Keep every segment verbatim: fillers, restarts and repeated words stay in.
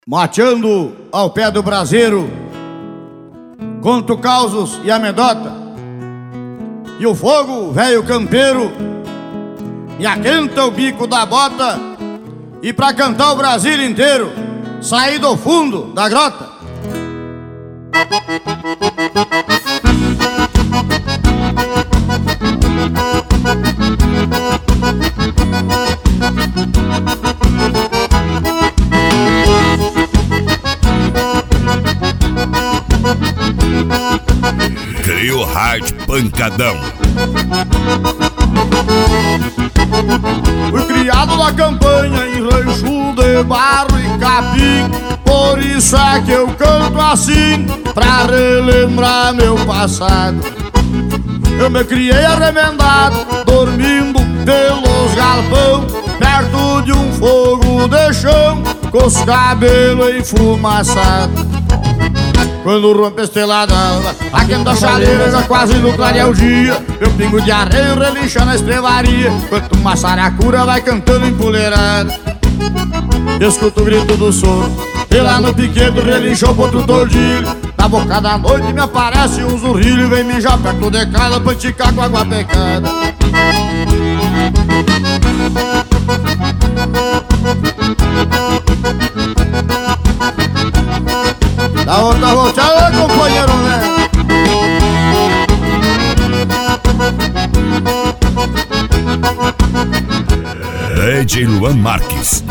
Mateando ao pé do braseiro, conto causos e amedota, e o fogo, velho campeiro, me aquenta o bico da bota, e pra cantar o Brasil inteiro, saí do fundo da grota. Trio Hard Pancadão. Fui criado na campanha em rancho de barro e capim, por isso é que eu canto assim, pra relembrar meu passado. Eu me criei arremendado, dormindo pelos galpão, perto de um fogo de chão, com os cabelos enfumaçados. Quando rompe a estrela d'alva, aquenta a chaleira, já quase no clarear o dia, meu pingo de areia relincha na estrevaria, enquanto uma saracura vai cantando empoleirada. Escuto o grito do soro, e lá no piquedo relincha o potro tordilho. Na boca da noite me aparece um zurrilho, vem mijar perto de casa pra esticar com água pecada. Da outra volteada, companheiro, né? D J Luan Marques.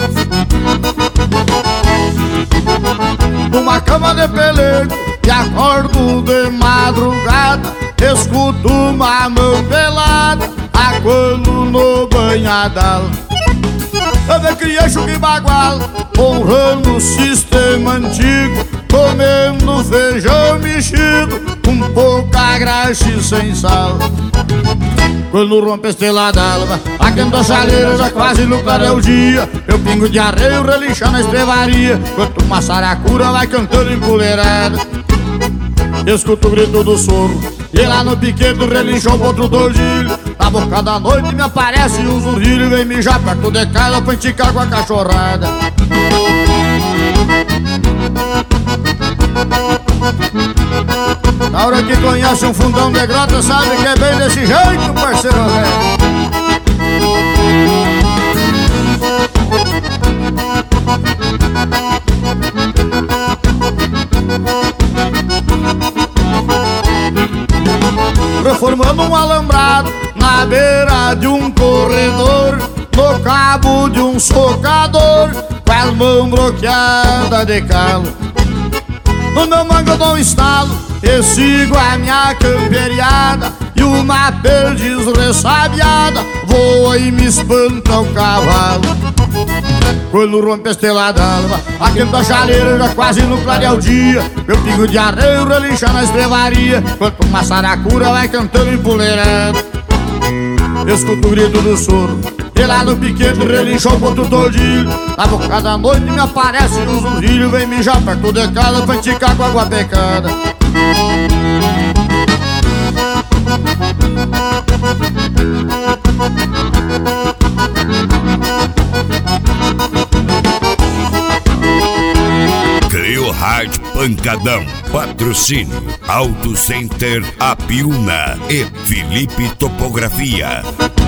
Numa cama de pelego e acordo de madrugada, escuto uma mão pelada, aquando no banhadal. Eu me criei chuca e bagual, honrando o sistema antigo, comendo feijão mexido, com pouca graxa e sem sal. Quando rompe a estrela d'alva, aquenta a chaleira, já quase no clarear o dia, meu pingo de areia relincha na estrevaria, enquanto uma saracura vai cantando empoleirada. Escuto o grito do soro, e lá no piquedo relincha o potro tordilho. Na boca da noite me aparece um zurrilho, vem mijar perto de casa pra esticar com a cachorrada. Na hora que conhece um fundão de grota, sabe que é bem desse jeito, parceiro velho. Reformando um alambrado na beira de um corredor, no cabo de um socador, com as mãos bloqueadas de calo. No meu mango eu dou um estalo e sigo a minha camperiada, e uma perdiz ressabiada voa e me espanta o cavalo. Quando rompe a estrela d'alva, aquenta a chaleira, já quase no clarear o dia, meu pingo de areia relincha na estrevaria, enquanto uma saracura vai cantando empoleirada. Escuto o grito do soro, e lá no piquedo relincha o potro tordilho. Na boca da noite me aparece um zurrilho, vem mijar perto de casa pra esticar com água pecada. Trio Hard Pancadão. Patrocínio Auto Center Apiúna e Felipe Topografia.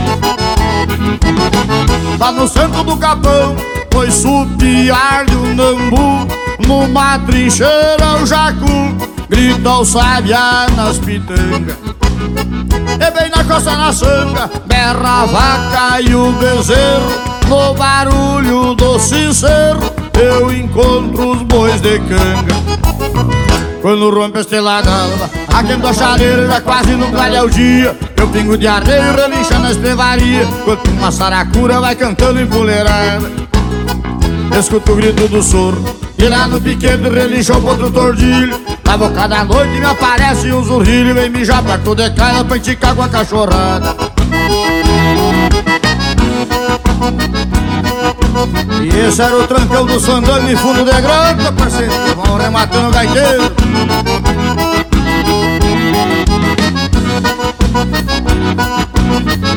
Lá no centro do capão foi supiar de um nambu, numa trincheira o jacu grita o sabiá nas pitangas. E bem na costa na sanga berra a vaca e o bezerro, no barulho do sincero eu encontro os bois de canga. Quando rompe a estrela d'alva, aquenta a chaleira, já quase no clarear o dia, meu pingo de areia relincha na estrevaria, enquanto uma saracura vai cantando empoleirada. Escuto o grito do soro, e lá no piquedo relincha o potro tordilho. Na boca da noite me aparece um zurrilho, vem mijar perto de casa pra esticar com a cachorrada. E esse era o trancão do Sandano em fundo de grota, parceiro, que vão rematando o gaiteiro.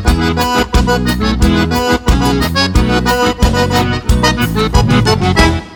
Thank you.